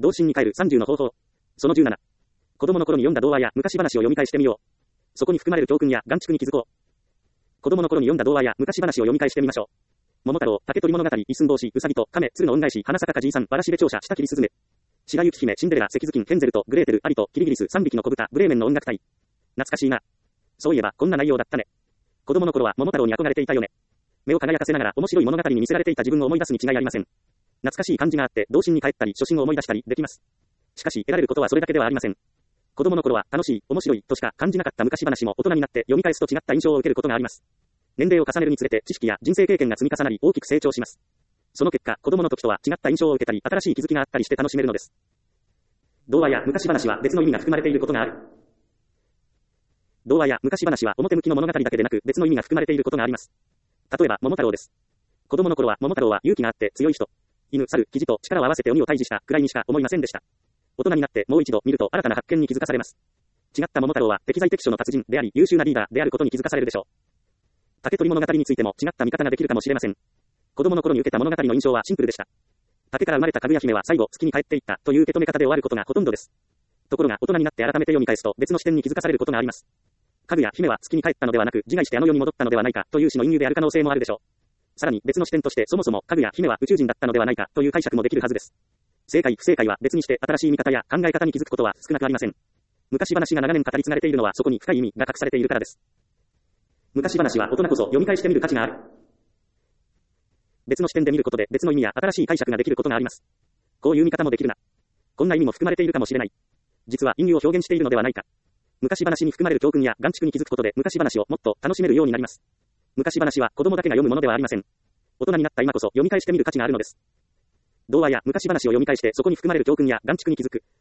童心に帰る30の方法。その17。子供の頃に読んだ童話や昔話を読み返してみよう。そこに含まれる教訓や眼蓄に気づこう。子供の頃に読んだ童話や昔話を読み返してみましょう。桃太郎、竹取物語、一寸法師、うさぎと亀、鶴の恩返し、花咲かじいさん、わらしべ長者、下切りすずめ。白雪姫、シンデレラ、赤ずきん、ヘンゼルとグレーテル、アリとキリギリス、3匹の子豚、ブレーメンの音楽隊。懐かしいな。そういえば、こんな内容だったね。子供の頃は桃太郎に憧れていたよね。目を輝かせながら面白い物語に見せられていた自分を思い出すに違いありません。懐かしい感じがあって、童心に帰ったり、初心を思い出したりできます。しかし、得られることはそれだけではありません。子供の頃は楽しい、面白いとしか感じなかった昔話も大人になって読み返すと違った印象を受けることがあります。年齢を重ねるにつれて知識や人生経験が積み重なり大きく成長します。その結果、子供の時とは違った印象を受けたり、新しい気づきがあったりして楽しめるのです。童話や昔話は別の意味が含まれていることがある。童話や昔話は表向きの物語だけでなく別の意味が含まれていることがあります。例えば、桃太郎です。子供の頃は桃太郎は勇気があって強い人。犬、猿、キジと力を合わせて鬼を退治したくらいにしか思いませんでした。大人になってもう一度見ると新たな発見に気づかされます。違った桃太郎は適材適所の達人であり優秀なリーダーであることに気づかされるでしょう。竹取物語についても違った見方ができるかもしれません。子供の頃に受けた物語の印象はシンプルでした。竹から生まれたかぐや姫は最後月に帰っていったという受け止め方で終わることがほとんどです。ところが大人になって改めて読み返すと別の視点に気づかされることがあります。かぐや姫は月に帰ったのではなく自害してあの世に戻ったのではないかという詩の隠喩である可能性もあるでしょう。さらに別の視点としてそもそもかぐや姫は宇宙人だったのではないかという解釈もできるはずです。正解不正解は別にして新しい見方や考え方に気づくことは少なくありません。昔話が長年語り継がれているのはそこに深い意味が隠されているからです。昔話は大人こそ読み返してみる価値がある。別の視点で見ることで別の意味や新しい解釈ができることがあります。こういう見方もできるな。こんな意味も含まれているかもしれない。実は隠喩を表現しているのではないか。昔話に含まれる教訓や眼蓄に気づくことで昔話をもっと楽しめるようになります。昔話は子供だけが読むものではありません。大人になった今こそ読み返してみる価値があるのです。童話や昔話を読み返してそこに含まれる教訓や眼蓄に気づく。